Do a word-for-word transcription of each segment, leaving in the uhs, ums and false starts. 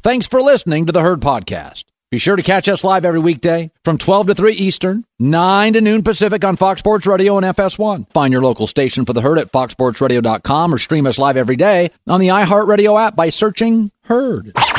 Thanks for listening to the Herd Podcast. Be sure to catch us live every weekday from twelve to three Eastern, nine to noon Pacific on Fox Sports Radio and F S one. Find your local station for the Herd at fox sports radio dot com or stream us live every day on the iHeartRadio app by searching Herd. Now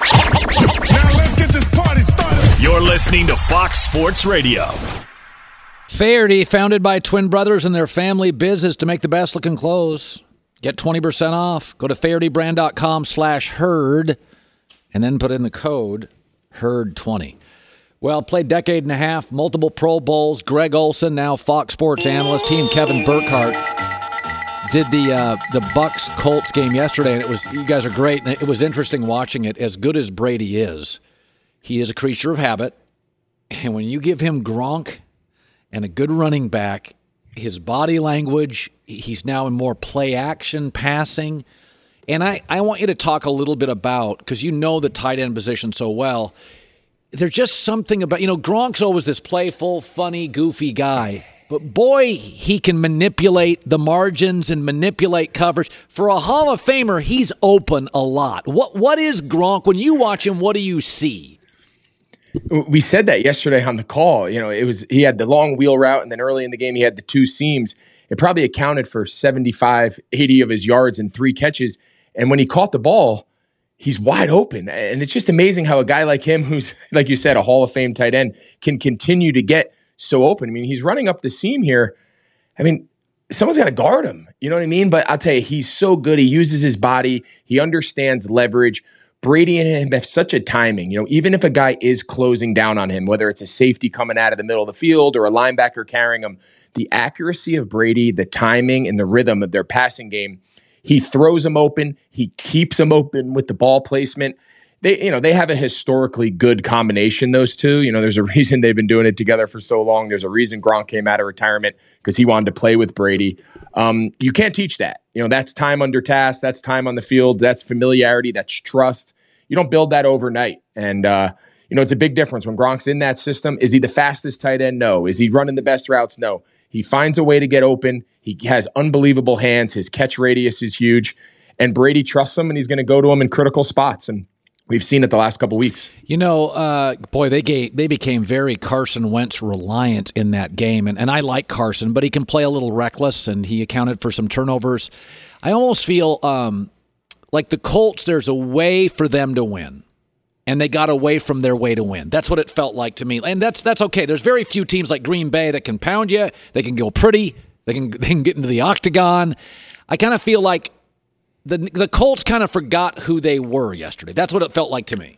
let's get this party started. You're listening to Fox Sports Radio. Faherty, founded by twin brothers and their family business to make the best looking clothes. Get twenty percent off. Go to faherty brand dot com slash herd and then put in the code herd twenty. Well, played decade and a half, multiple Pro Bowls. Greg Olson, now Fox Sports analyst. He and Kevin Burkhardt did the uh, the Bucks Colts game yesterday, and it was you guys are great. And it was interesting watching it. As good as Brady is, he is a creature of habit, and when you give him Gronk and a good running back, his body language, he's now in more play action passing. And I, I want you to talk a little bit about, because you know the tight end position so well, there's just something about, you know, Gronk's always this playful, funny, goofy guy. But boy, he can manipulate the margins and manipulate coverage. For a Hall of Famer, he's open a lot. What What is Gronk? When you watch him, what do you see? We said that yesterday on the call. You know, it was he had the long wheel route, and then early in the game he had the two seams. It probably accounted for seventy-five, eighty of his yards and three catches. And when he caught the ball, he's wide open. And it's just amazing how a guy like him, who's, like you said, a Hall of Fame tight end, can continue to get so open. I mean, he's running up the seam here. I mean, someone's got to guard him. You know what I mean? But I'll tell you, he's so good. He uses his body. He understands leverage. Brady and him have such a timing. You know, even if a guy is closing down on him, whether it's a safety coming out of the middle of the field or a linebacker carrying him, the accuracy of Brady, the timing and the rhythm of their passing game, he throws them open. He keeps them open with the ball placement. They, you know, they have a historically good combination, those two. You know, there's a reason they've been doing it together for so long. There's a reason Gronk came out of retirement, because he wanted to play with Brady. Um, you can't teach that. You know, that's time under task. That's time on the field. That's familiarity. That's trust. You don't build that overnight. And, uh, you know, it's a big difference when Gronk's in that system. Is he the fastest tight end? No. Is he running the best routes? No. He finds a way to get open. He has unbelievable hands. His catch radius is huge. And Brady trusts him, and he's going to go to him in critical spots. And we've seen it the last couple weeks. You know, uh, boy, they gave, they became very Carson Wentz reliant in that game. And, and I like Carson, but he can play a little reckless, and he accounted for some turnovers. I almost feel um, like the Colts, there's a way for them to win, and they got away from their way to win. That's what it felt like to me. And that's that's okay. There's very few teams like Green Bay that can pound you. They can go pretty. They can, they can get into the octagon. I kind of feel like The the Colts kind of forgot who they were yesterday. That's what it felt like to me.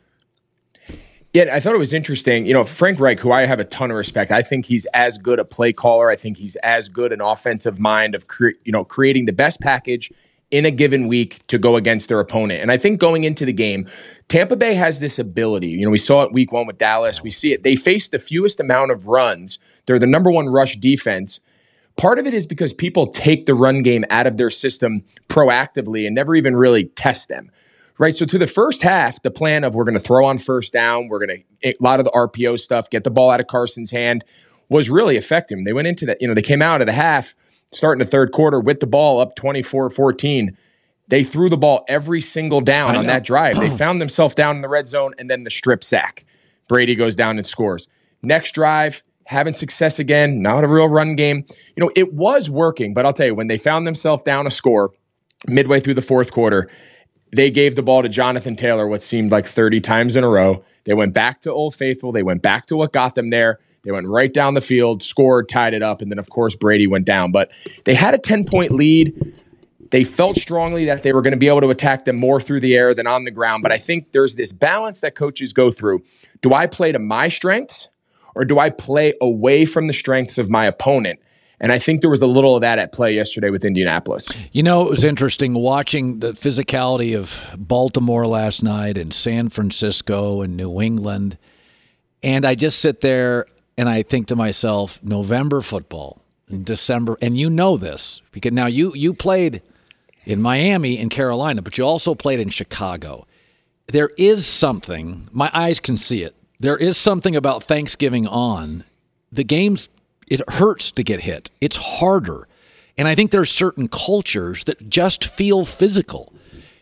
Yeah, I thought it was interesting. You know, Frank Reich, who I have a ton of respect, I think he's as good a play caller. I think he's as good an offensive mind of cre- you know creating the best package in a given week to go against their opponent. And I think going into the game, Tampa Bay has this ability. You know, we saw it week one with Dallas. We see it. They face the fewest amount of runs. They're the number one rush defense. Part of it is because people take the run game out of their system proactively and never even really test them, right? So to the first half, the plan of we're going to throw on first down, we're going to, a lot of the R P O stuff, get the ball out of Carson's hand, was really effective. They went into that, you know, they came out of the half, starting the third quarter with the ball up twenty-four fourteen. They threw the ball every single down on that drive. They found themselves down in the red zone, and then the strip sack. Brady goes down and scores. Next drive, having success again, not a real run game. You know, it was working, but I'll tell you, when they found themselves down a score midway through the fourth quarter, they gave the ball to Jonathan Taylor what seemed like thirty times in a row. They went back to Old Faithful. They went back to what got them there. They went right down the field, scored, tied it up, and then, of course, Brady went down. But they had a ten-point lead. They felt strongly that they were going to be able to attack them more through the air than on the ground. But I think there's this balance that coaches go through. Do I play to my strengths, or do I play away from the strengths of my opponent? And I think there was a little of that at play yesterday with Indianapolis. You know, it was interesting watching the physicality of Baltimore last night and San Francisco and New England. And I just sit there and I think to myself, November football in December, and you know this, because now you you played in Miami and Carolina, but you also played in Chicago. There is something, my eyes can see it, there is something about Thanksgiving on. The games, it hurts to get hit. It's harder. And I think there's certain cultures that just feel physical.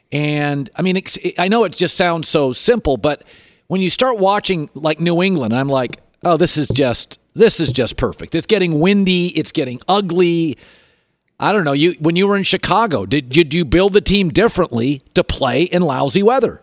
And I mean, it, I know it just sounds so simple, but when you start watching like New England, I'm like, oh, this is just this is just perfect. It's getting windy. It's getting ugly. I don't know. You when you were in Chicago, did, did you build the team differently to play in lousy weather?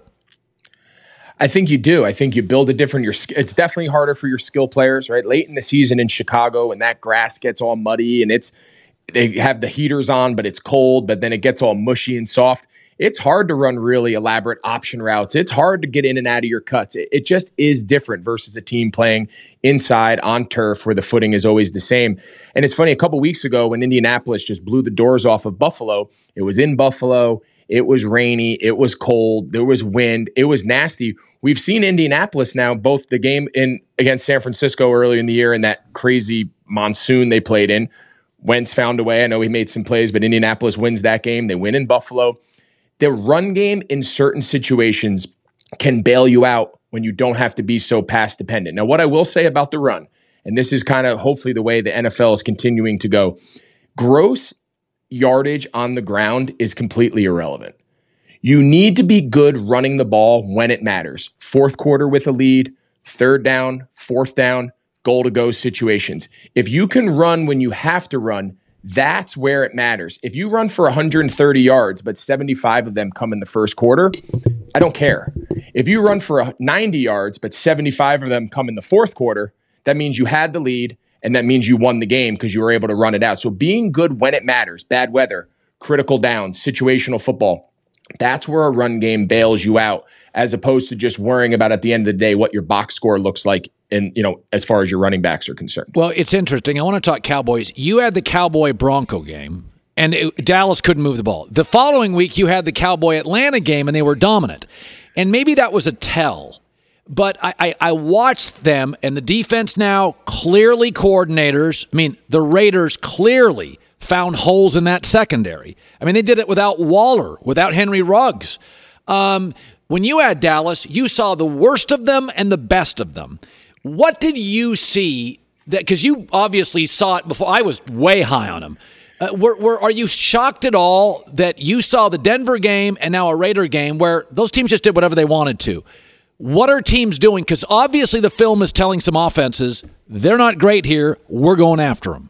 I think you do. I think you build a different. Your it's definitely harder for your skill players, right? Late in the season in Chicago, when that grass gets all muddy and it's they have the heaters on, but it's cold, but then it gets all mushy and soft. It's hard to run really elaborate option routes. It's hard to get in and out of your cuts. It, it just is different versus a team playing inside on turf where the footing is always the same. And it's funny, a couple weeks ago when Indianapolis just blew the doors off of Buffalo, it was in Buffalo. It was rainy. It was cold. There was wind. It was nasty. We've seen Indianapolis now, both the game in against San Francisco earlier in the year and that crazy monsoon they played in. Wentz found a way. I know he made some plays, but Indianapolis wins that game. They win in Buffalo. The run game in certain situations can bail you out when you don't have to be so pass dependent. Now, what I will say about the run, and this is kind of hopefully the way the N F L is continuing to go, gross yardage on the ground is completely irrelevant. You need to be good running the ball when it matters. Fourth quarter with a lead, third down, fourth down, goal to go situations. If you can run when you have to run, that's where it matters. If you run for one hundred thirty yards, but seventy-five of them come in the first quarter, I don't care. If you run for ninety yards, but seventy-five of them come in the fourth quarter, that means you had the lead, and that means you won the game because you were able to run it out. So being good when it matters, bad weather, critical downs, situational football, that's where a run game bails you out, as opposed to just worrying about at the end of the day what your box score looks like in, you know, as far as your running backs are concerned. Well, it's interesting. I want to talk Cowboys. You had the Cowboy Bronco game, and it, Dallas couldn't move the ball. The following week, you had the Cowboy Atlanta game, and they were dominant. And maybe that was a tell. But I, I, I watched them, and the defense now clearly coordinators. I mean, the Raiders clearly found holes in that secondary. I mean, they did it without Waller, without Henry Ruggs. Um, when you had Dallas, you saw the worst of them and the best of them. What did you see that? Because you obviously saw it before. I was way high on him. Uh, were, were, are you shocked at all that you saw the Denver game and now a Raider game where those teams just did whatever they wanted to? What are teams doing? Because obviously the film is telling some offenses they're not great here. We're going after them.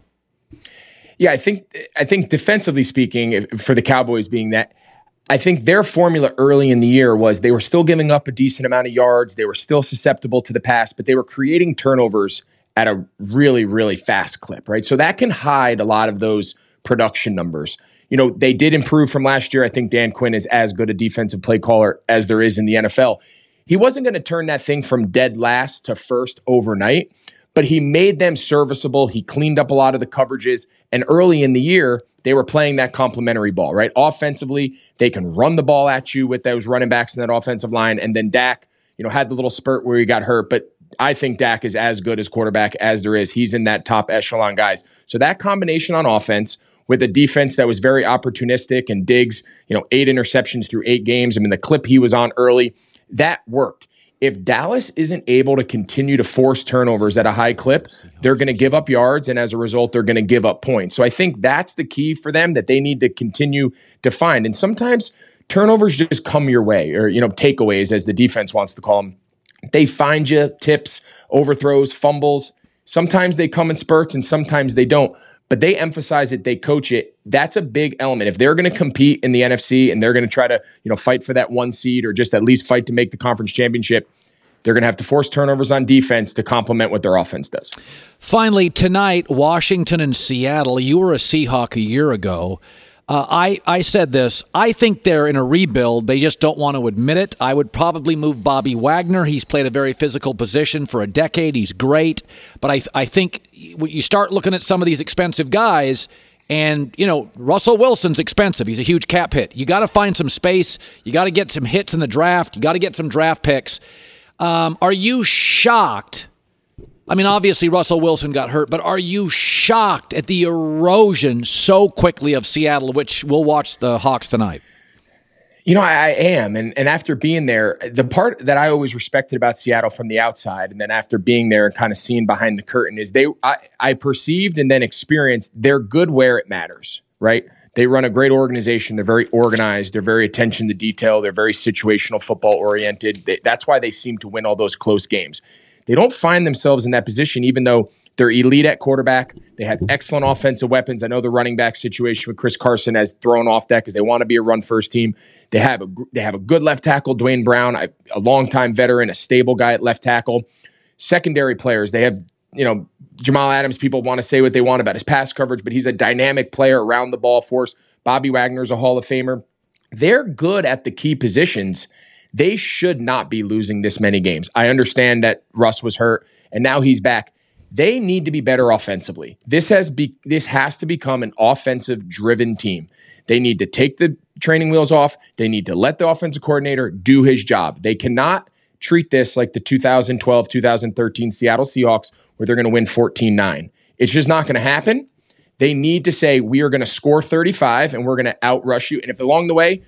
Yeah, I think I think defensively speaking, for the Cowboys being that, I think their formula early in the year was they were still giving up a decent amount of yards. They were still susceptible to the pass, but they were creating turnovers at a really, really fast clip, right? So that can hide a lot of those production numbers. You know, they did improve from last year. I think Dan Quinn is as good a defensive play caller as there is in the N F L. He wasn't going to turn that thing from dead last to first overnight, but he made them serviceable. He cleaned up a lot of the coverages. And early in the year, they were playing that complementary ball, right? Offensively, they can run the ball at you with those running backs in that offensive line. And then Dak, you know, had the little spurt where he got hurt. But I think Dak is as good as quarterback as there is. He's in that top echelon guys. So that combination on offense with a defense that was very opportunistic and Diggs, you know, eight interceptions through eight games. I mean, the clip he was on early, that worked. If Dallas isn't able to continue to force turnovers at a high clip, they're going to give up yards, and as a result, they're going to give up points. So I think that's the key for them that they need to continue to find. And sometimes turnovers just come your way, or, you know, takeaways, as the defense wants to call them. They find you, tips, overthrows, fumbles. Sometimes they come in spurts, and sometimes they don't. But they emphasize it, they coach it. That's a big element. If they're going to compete in the N F C and they're going to try to, you know, fight for that one seed or just at least fight to make the conference championship, they're going to have to force turnovers on defense to complement what their offense does. Finally, tonight, Washington and Seattle. You were a Seahawk a year ago. Uh, I, I said this. I think they're in a rebuild. They just don't want to admit it. I would probably move Bobby Wagner. He's played a very physical position for a decade. He's great. But I, I think when you start looking at some of these expensive guys, and, you know, Russell Wilson's expensive. He's a huge cap hit. You got to find some space. You got to get some hits in the draft. You got to get some draft picks. Um, are you shocked? I mean, obviously Russell Wilson got hurt, but are you shocked at the erosion so quickly of Seattle, which we'll watch the Hawks tonight? You know, I, I am. And, and after being there, the part that I always respected about Seattle from the outside, and then after being there and kind of seeing behind the curtain, is they I, I perceived and then experienced they're good where it matters, right? They run a great organization. They're very organized. They're very attention to detail. They're very situational football oriented. They, that's why they seem to win all those close games. They don't find themselves in that position, even though they're elite at quarterback. They have excellent offensive weapons. I know the running back situation with Chris Carson has thrown off that because they want to be a run-first team. They have a they have a good left tackle, Dwayne Brown, a, a longtime veteran, a stable guy at left tackle. Secondary players, they have, you know, Jamal Adams, people want to say what they want about his pass coverage, but he's a dynamic player around the ball for us. Bobby Wagner's a Hall of Famer. They're good at the key positions. They should not be losing this many games. I understand that Russ was hurt, and now he's back. They need to be better offensively. This has be, this has to become an offensive-driven team. They need to take the training wheels off. They need to let the offensive coordinator do his job. They cannot treat this like the two thousand twelve, two thousand thirteen Seattle Seahawks where they're going to win fourteen nine. It's just not going to happen. They need to say, we are going to score thirty-five and we're going to outrush you. And if along the way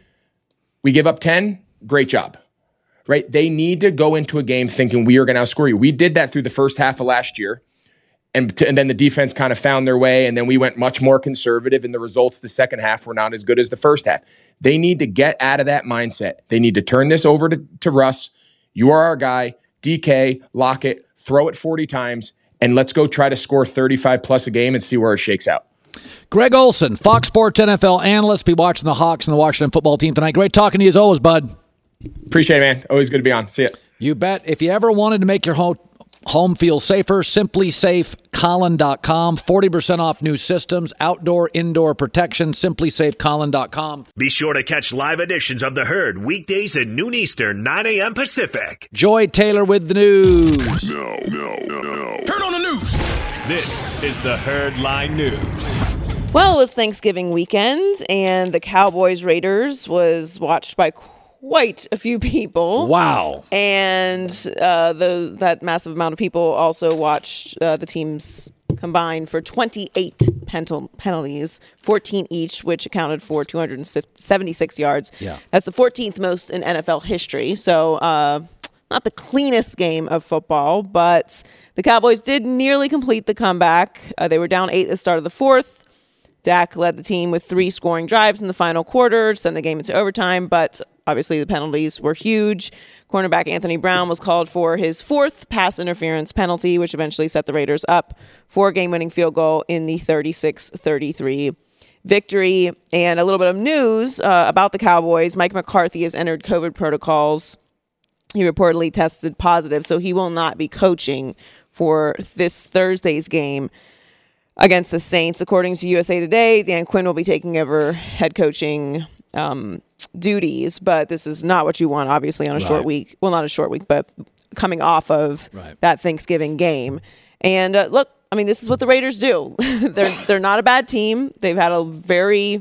we give up ten, great job. Right? They need to go into a game thinking we are going to outscore you. We did that through the first half of last year. And, to, and then the defense kind of found their way, and then we went much more conservative, and the results the second half were not as good as the first half. They need to get out of that mindset. They need to turn this over to, to Russ. You are our guy. D K, lock it, throw it forty times, and let's go try to score thirty-five plus a game and see where it shakes out. Greg Olsen, Fox Sports N F L analyst, be watching the Hawks and the Washington football team tonight. Great talking to you as always, bud. Appreciate it, man. Always good to be on. See ya. You bet. If you ever wanted to make your home home feel safer, Simply Safe Colin dot com. forty percent off new systems, outdoor, indoor protection, Simply Safe Colin dot com. Be sure to catch live editions of The Herd weekdays at noon Eastern, nine a.m. Pacific. Joy Taylor with the news. No, no, no, no. Turn on the news. This is The Herd Line News. Well, it was Thanksgiving weekend, and the Cowboys-Raiders was watched by quite a few people. Wow. And uh, the that massive amount of people also watched uh, the teams combine for twenty-eight penal- penalties, fourteen each, which accounted for two hundred seventy-six yards. Yeah. That's the fourteenth most in N F L history. So uh, not the cleanest game of football, but the Cowboys did nearly complete the comeback. Uh, they were down eight at the start of the fourth. Dak led the team with three scoring drives in the final quarter to send the game into overtime, but obviously the penalties were huge. Cornerback Anthony Brown was called for his fourth pass interference penalty, which eventually set the Raiders up for a game-winning field goal in the thirty-six thirty-three victory. And a little bit of news uh, about the Cowboys. Mike McCarthy has entered COVID protocols. He reportedly tested positive, so he will not be coaching for this Thursday's game against the Saints. According to U S A Today, Dan Quinn will be taking over head coaching um, duties, but this is not what you want, obviously, on a Right. short week. Well, not a short week, but coming off of Right. that Thanksgiving game. And uh, look, I mean, this is what the Raiders do. they're they're not a bad team. They've had a very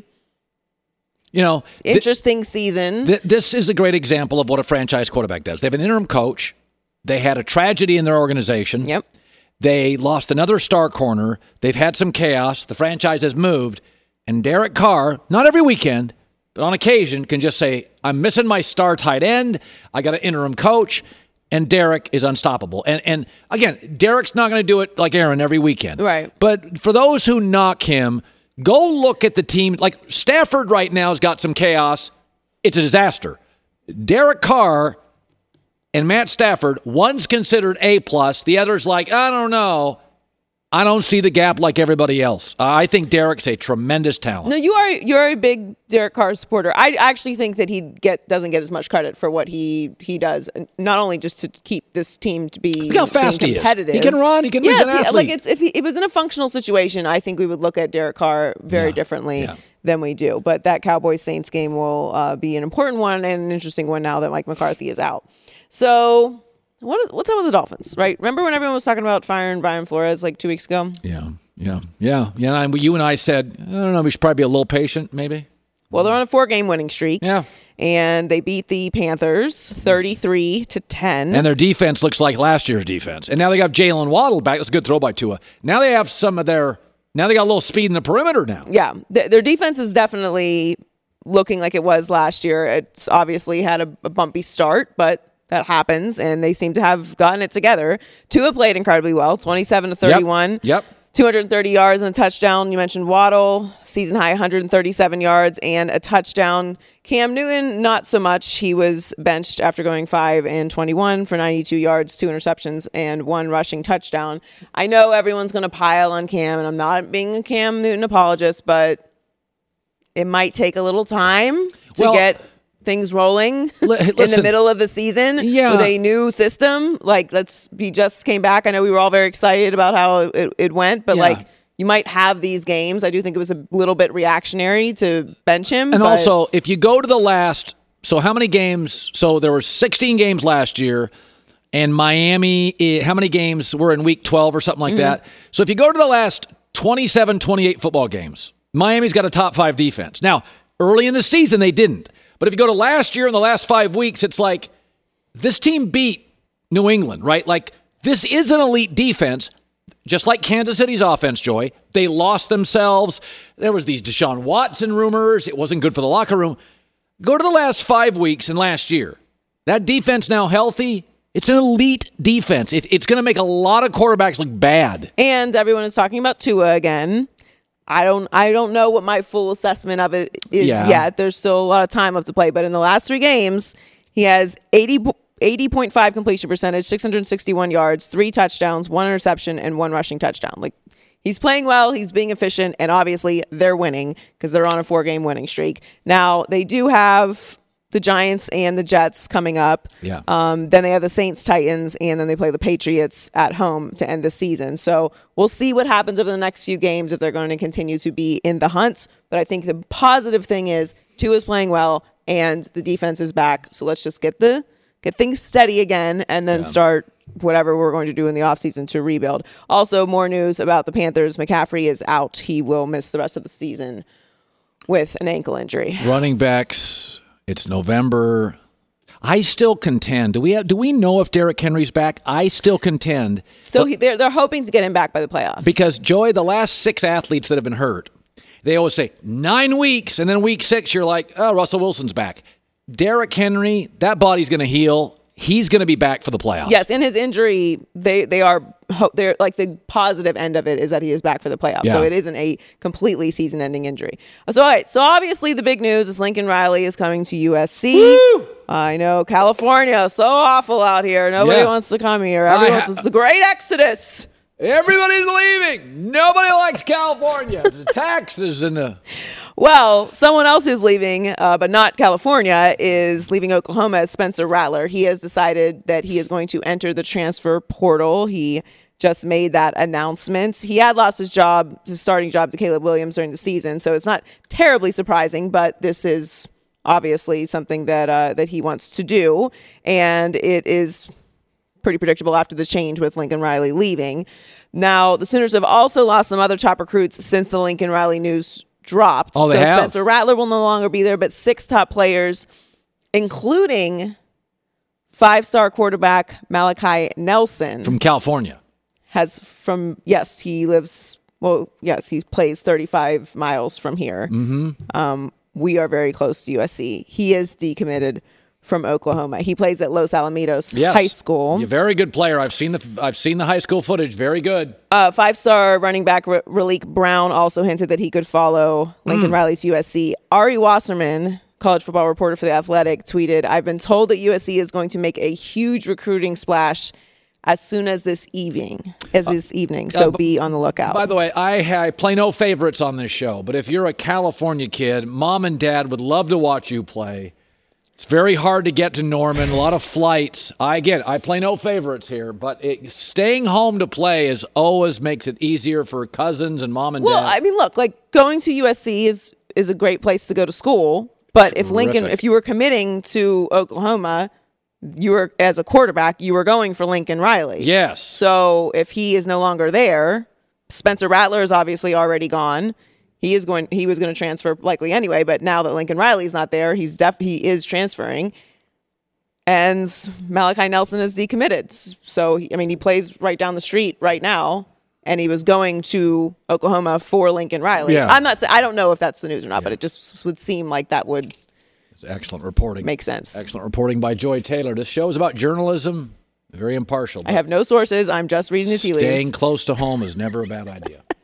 You know, th- interesting season. th- this is a great example of what a franchise quarterback does. They have an interim coach. They had a tragedy in their organization. Yep. They lost another star corner. They've had some chaos. The franchise has moved. And Derek Carr, not every weekend, but on occasion, can just say, I'm missing my star tight end. I got an interim coach. And Derek is unstoppable. And and again, Derek's not going to do it like Aaron every weekend. Right. But for those who knock him, go look at the team. Like Stafford right now has got some chaos. It's a disaster. Derek Carr and Matt Stafford, one's considered A plus, the other's like, I don't know. I don't see the gap like everybody else. Uh, I think Derek's a tremendous talent. No, you are you're a big Derek Carr supporter. I actually think that he get doesn't get as much credit for what he he does. Not only just to keep this team to be Look how fast being he is. competitive. He can run. He can. Yes, he's an he- athlete. like it's if he if it was in a functional situation, I think we would look at Derek Carr very Yeah, differently yeah. than we do. But that Cowboys Saints game will uh, be an important one and an interesting one now that Mike McCarthy is out. So. What is, what's up with the Dolphins, right? Remember when everyone was talking about firing Brian Flores like two weeks ago? Yeah, yeah, yeah, yeah. And you and I said, I don't know, we should probably be a little patient, maybe. Well, they're on a four-game winning streak. Yeah. And they beat the Panthers thirty-three to ten. And their defense looks like last year's defense. And now they got Jalen Waddle back. That's a good throw by Tua. Now they have some of their. Now they got a little speed in the perimeter now. Yeah, th- their defense is definitely looking like it was last year. It's obviously had a, a bumpy start, but that happens, and they seem to have gotten it together. Tua played incredibly well, twenty-seven to thirty-one. Yep. two hundred thirty yards and a touchdown. You mentioned Waddle, season high one hundred thirty-seven yards and a touchdown. Cam Newton, not so much. He was benched after going five and twenty-one for ninety-two yards, two interceptions, and one rushing touchdown. I know everyone's going to pile on Cam, and I'm not being a Cam Newton apologist, but it might take a little time to well, get things rolling li- in the middle of the season yeah. with a new system. Like, let's he just came back. I know we were all very excited about how it, it went, but yeah. like you might have these games. I do think it was a little bit reactionary to bench him. And but also, if you go to the last, so how many games? So there were sixteen games last year, and Miami, eh, how many games were in week twelve or something like mm-hmm. that? So if you go to the last twenty-seven, twenty-eight football games, Miami's got a top five defense. Now, early in the season, they didn't. But if you go to last year in the last five weeks, it's like this team beat New England, right? Like this is an elite defense, just like Kansas City's offense, Joy. They lost themselves. There was these Deshaun Watson rumors. It wasn't good for the locker room. Go to the last five weeks and last year. That defense now healthy. It's an elite defense. It, it's going to make a lot of quarterbacks look bad. And everyone is talking about Tua again. I don't I don't know what my full assessment of it is yeah. yet. There's still a lot of time left to play. But in the last three games, he has eighty point five completion percentage, six hundred sixty-one yards, three touchdowns, one interception, and one rushing touchdown. Like, he's playing well, he's being efficient, and obviously they're winning because they're on a four-game winning streak. Now, they do have the Giants and the Jets coming up. Yeah. Um, then they have the Saints, Titans, and then they play the Patriots at home to end the season. So we'll see what happens over the next few games if they're going to continue to be in the hunt. But I think the positive thing is Tua is playing well and the defense is back. So let's just get the get things steady again and then yeah. start whatever we're going to do in the offseason to rebuild. Also, more news about the Panthers. McCaffrey is out. He will miss the rest of the season with an ankle injury. Running backs. It's November. I still contend. Do we have, do we know if Derrick Henry's back? I still contend. So he, they're they're hoping to get him back by the playoffs. Because, Joy, the last six athletes that have been hurt, they always say nine weeks, and then week six, you're like, oh, Russell Wilson's back. Derrick Henry, that body's going to heal. He's going to be back for the playoffs. Yes, in his injury, they they are they're like the positive end of it is that he is back for the playoffs. Yeah. So it isn't a completely season-ending injury. So all right, so obviously the big news is Lincoln Riley is coming to U S C. Woo! I know California, so awful out here. Nobody yeah. wants to come here. Everyone ha- it's a great exodus. Everybody's leaving. Nobody likes California. The taxes and the... Well, someone else who's leaving, uh, but not California, is leaving Oklahoma as Spencer Rattler. He has decided that he is going to enter the transfer portal. He just made that announcement. He had lost his job, his starting job to Caleb Williams during the season, so it's not terribly surprising, but this is obviously something that uh, that he wants to do, and it is pretty predictable after the change with Lincoln Riley leaving. Now, the Sooners have also lost some other top recruits since the Lincoln Riley news dropped. Oh, they so have? Spencer Rattler will no longer be there, but six top players, including five-star quarterback Malachi Nelson. From California. Has from, yes, he lives, well, yes, he plays thirty-five miles from here. Mm-hmm. Um, we are very close to U S C. He is decommitted from Oklahoma. He plays at Los Alamitos yes. High School. You're a very good player. I've seen the I've seen the high school footage. Very good. Uh, five-star running back R- Raleek Brown also hinted that he could follow Lincoln mm. Riley's U S C. Ari Wasserman, college football reporter for The Athletic, tweeted, "I've been told that U S C is going to make a huge recruiting splash as soon as this evening, as this uh, evening. So uh, be on the lookout." By the way, I, I play no favorites on this show, but if you're a California kid, mom and dad would love to watch you play. It's very hard to get to Norman, a lot of flights. I get it. I play no favorites here, but it, staying home to play is always makes it easier for cousins and mom and well, dad. Well, I mean, look, like going to U S C is is a great place to go to school, but Terrific. if Lincoln, if you were committing to Oklahoma, you were as a quarterback, you were going for Lincoln Riley. Yes. So if he is no longer there, Spencer Rattler is obviously already gone. He is going. He was going to transfer likely anyway, but now that Lincoln Riley's not there, he's def. He is transferring, and Malachi Nelson is decommitted. So he, I mean, he plays right down the street right now, and he was going to Oklahoma for Lincoln Riley. Yeah. I'm not. I don't know if that's the news or not, yeah. but it just would seem like that would. It's excellent reporting. Make sense. Excellent reporting by Joy Taylor. This show is about journalism. Very impartial. I have no sources. I'm just reading the tea leaves. Staying close to home is never a bad idea.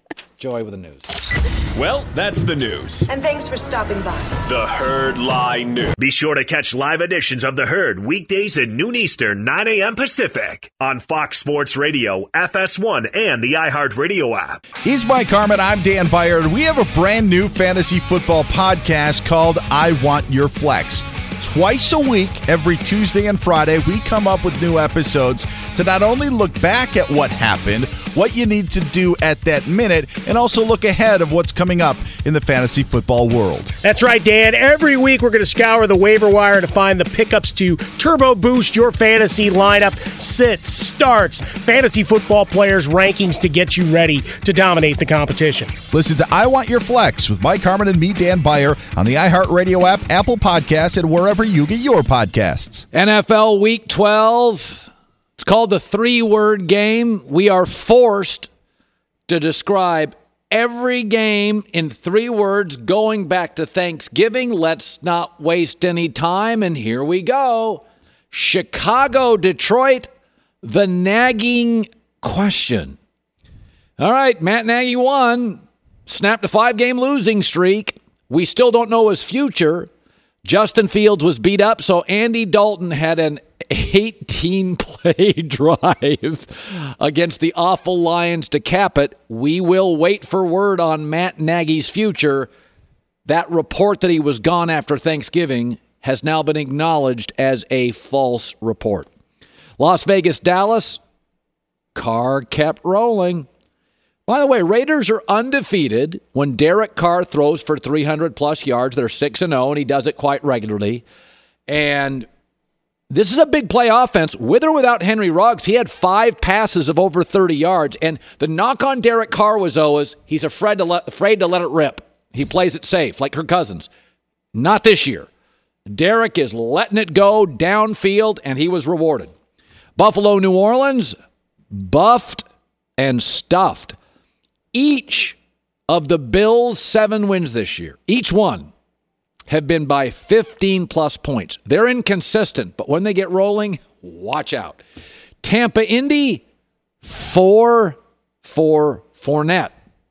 Joy with the news. Well, that's the news. And thanks for stopping by. The Herd Line News. Be sure to catch live editions of The Herd weekdays at noon Eastern, nine a.m. Pacific on Fox Sports Radio, F S one, and the iHeartRadio app. He's Mike Harmon. I'm Dan Byard. We have a brand new fantasy football podcast called I Want Your Flex. Twice a week, every Tuesday and Friday, we come up with new episodes to not only look back at what happened, what you need to do at that minute, and also look ahead of what's coming up in the fantasy football world. That's right, Dan. Every week we're going to scour the waiver wire to find the pickups to turbo boost your fantasy lineup, sits, starts, fantasy football players' rankings to get you ready to dominate the competition. Listen to I Want Your Flex with Mike Harmon and me, Dan Byer, on the iHeartRadio app, Apple Podcasts, and wherever you get your podcasts. N F L Week twelve. It's called the three-word game. We are forced to describe every game in three words going back to Thanksgiving. Let's not waste any time, and here we go. Chicago, Detroit, the nagging question. All right, Matt Nagy won. Snapped a five-game losing streak. We still don't know his future. Justin Fields was beat up, so Andy Dalton had an eighteen-play drive against the awful Lions to cap it. We will wait for word on Matt Nagy's future. That report that he was gone after Thanksgiving has now been acknowledged as a false report. Las Vegas, Dallas, Carr kept rolling. By the way, Raiders are undefeated when Derek Carr throws for three hundred plus yards. They're six and oh, and he does it quite regularly. And this is a big play offense. With or without Henry Ruggs, he had five passes of over thirty yards. And the knock on Derek Carr was always he's afraid to let, afraid to let it rip. He plays it safe, like Kirk Cousins. Not this year. Derek is letting it go downfield, and he was rewarded. Buffalo, New Orleans, buffed and stuffed. Each of the Bills' seven wins this year, each one, have been by fifteen plus points. They're inconsistent, but when they get rolling, watch out. Tampa, Indy, four for Fournette.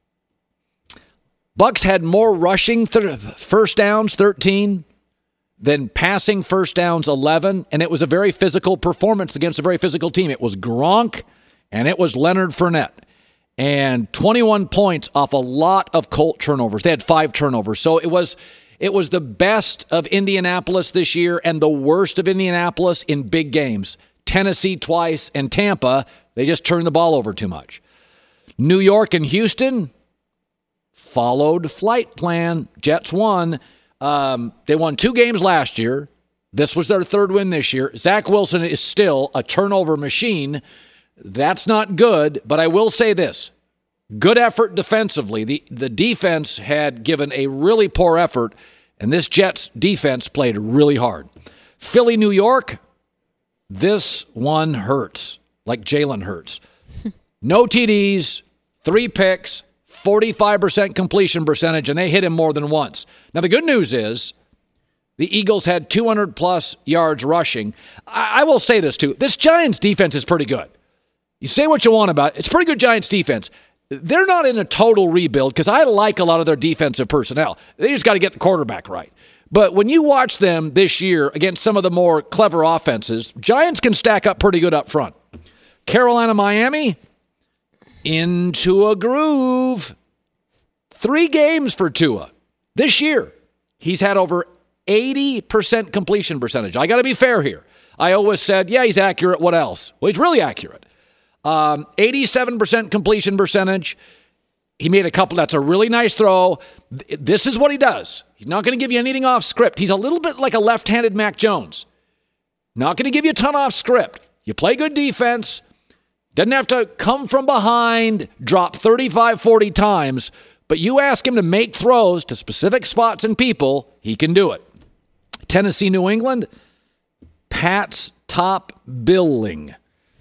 Bucks had more rushing th- first downs, thirteen, than passing first downs, eleven, and it was a very physical performance against a very physical team. It was Gronk, and it was Leonard Fournette. And twenty-one points off a lot of Colt turnovers. They had five turnovers. So it was it was the best of Indianapolis this year and the worst of Indianapolis in big games. Tennessee twice and Tampa, they just turned the ball over too much. New York and Houston followed flight plan. Jets won. Um, they won two games last year. This was their third win this year. Zach Wilson is still a turnover machine. That's not good, but I will say this. Good effort defensively. The the defense had given a really poor effort, and this Jets defense played really hard. Philly, New York, this one hurts, like Jalen Hurts. No T Ds, three picks, forty-five percent completion percentage, and they hit him more than once. Now, the good news is the Eagles had two hundred plus yards rushing. I, I will say this, too. This Giants defense is pretty good. You say what you want about it. It's pretty good Giants defense. They're not in a total rebuild because I like a lot of their defensive personnel. They just got to get the quarterback right. But when you watch them this year against some of the more clever offenses, Giants can stack up pretty good up front. Carolina, Miami, into a groove. Three games for Tua. This year, he's had over eighty percent completion percentage. I got to be fair here. I always said, yeah, he's accurate. What else? Well, he's really accurate. Um, eighty-seven percent completion percentage. He made a couple. That's a really nice throw. This is what he does. He's not going to give you anything off script. He's a little bit like a left-handed Mac Jones. Not going to give you a ton off script. You play good defense. Doesn't have to come from behind, drop thirty-five, forty times. But you ask him to make throws to specific spots and people, he can do it. Tennessee, New England, Pat's top billing.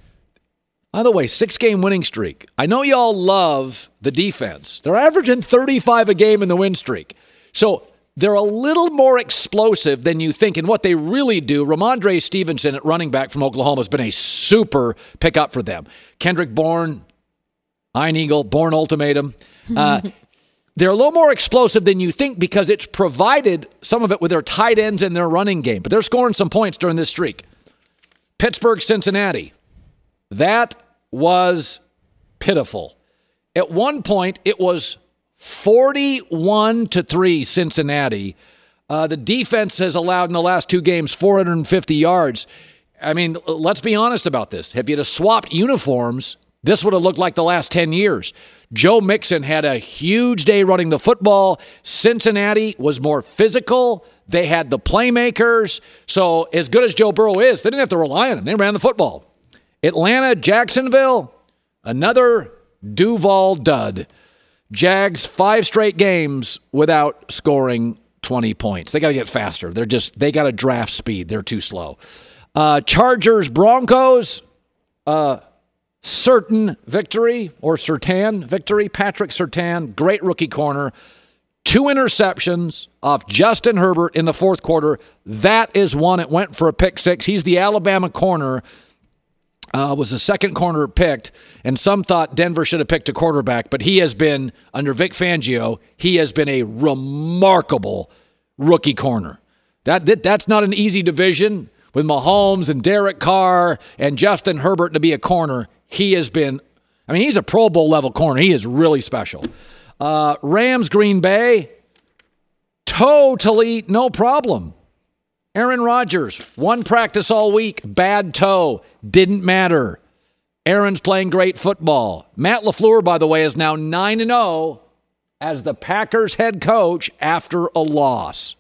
By the way, six-game winning streak. I know y'all love the defense. They're averaging thirty-five a game in the win streak. So they're a little more explosive than you think. And what they really do, Ramondre Stevenson at running back from Oklahoma has been a super pickup for them. Kendrick Bourne, Iron Eagle, Born Ultimatum. Uh, they're a little more explosive than you think because it's provided some of it with their tight ends and their running game. But they're scoring some points during this streak. Pittsburgh, Cincinnati. That was pitiful. At one point, it was forty-one to three Cincinnati. Uh, the defense has allowed in the last two games four hundred fifty yards. I mean, let's be honest about this. If you'd have swapped uniforms, this would have looked like the last ten years. Joe Mixon had a huge day running the football. Cincinnati was more physical. They had the playmakers. So as good as Joe Burrow is, they didn't have to rely on him. They ran the football. Atlanta, Jacksonville, another Duval dud. Jags, five straight games without scoring twenty points. They got to get faster. They're just, they got to draft speed. They're too slow. Uh, Chargers, Broncos, uh, certain victory or Surtain victory. Patrick Surtain, great rookie corner. Two interceptions off Justin Herbert in the fourth quarter. That is one. It went for a pick six. He's the Alabama corner. Uh, was the second corner picked, and some thought Denver should have picked a quarterback, but he has been, under Vic Fangio, he has been a remarkable rookie corner. That, that That's not an easy division with Mahomes and Derek Carr and Justin Herbert to be a corner. He has been, I mean, he's a Pro Bowl level corner. He is really special. Uh, Rams, Green Bay, totally no problem. Aaron Rodgers, one practice all week, bad toe, didn't matter. Aaron's playing great football. Matt LaFleur, by the way, is now nine and oh as the Packers head coach after a loss.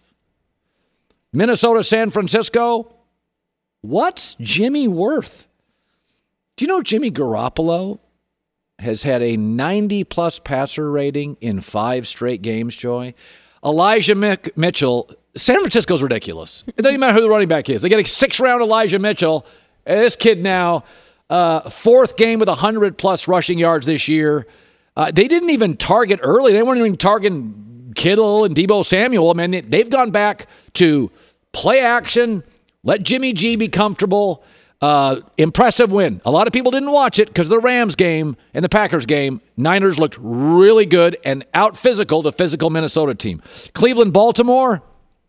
Minnesota, San Francisco, what's Jimmy worth? Do you know Jimmy Garoppolo has had a ninety-plus passer rating in five straight games, Joy? Elijah Mick- Mitchell, San Francisco's ridiculous. It doesn't even matter who the running back is. They get a six-round Elijah Mitchell. This kid now, uh, fourth game with one hundred-plus rushing yards this year. Uh, they didn't even target early. They weren't even targeting Kittle and Deebo Samuel. I mean, they've gone back to play action, let Jimmy G be comfortable. Uh, impressive win. A lot of people didn't watch it because of the Rams game and the Packers game. Niners looked really good and out-physical the physical Minnesota team. Cleveland, Baltimore,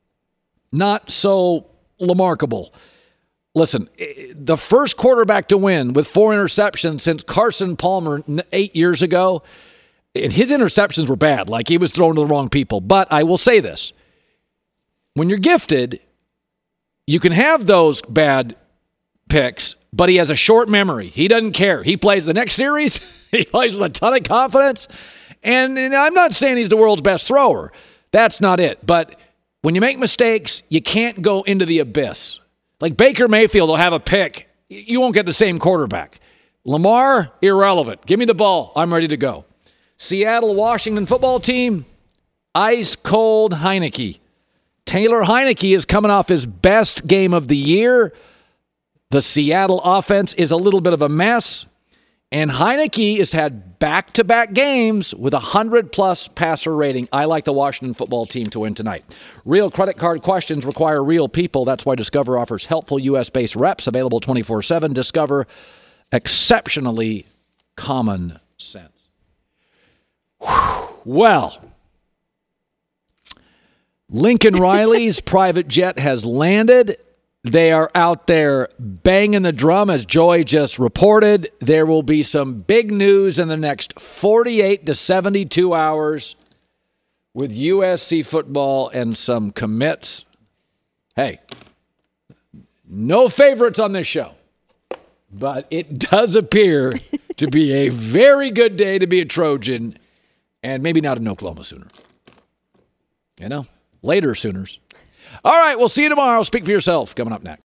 not so remarkable. Listen, the first quarterback to win with four interceptions since Carson Palmer eight years ago, and his interceptions were bad. Like, he was throwing to the wrong people. But I will say this. When you're gifted, you can have those bad picks, but he has a short memory. He doesn't care. He plays the next series. He plays with a ton of confidence. And, and I'm not saying he's the world's best thrower. That's not it. But when you make mistakes, you can't go into the abyss. Like Baker Mayfield will have a pick. You won't get the same quarterback. Lamar, irrelevant. Give me the ball. I'm ready to go. Seattle, Washington football team, ice cold Heineke. Taylor Heineke is coming off his best game of the year. The Seattle offense is a little bit of a mess. And Heineke has had back-to-back games with a one hundred-plus passer rating. I like the Washington football team to win tonight. Real credit card questions require real people. That's why Discover offers helpful U S-based reps available twenty-four seven. Discover, exceptionally common sense. Whew. Well, Lincoln Riley's private jet has landed. They are out there banging the drum, as Joy just reported. There will be some big news in the next forty-eight to seventy-two hours with U S C football and some commits. Hey, no favorites on this show, but it does appear to be a very good day to be a Trojan and maybe not an Oklahoma Sooner. You know, later Sooners. All right, we'll see you tomorrow. Speak for yourself. Coming up next.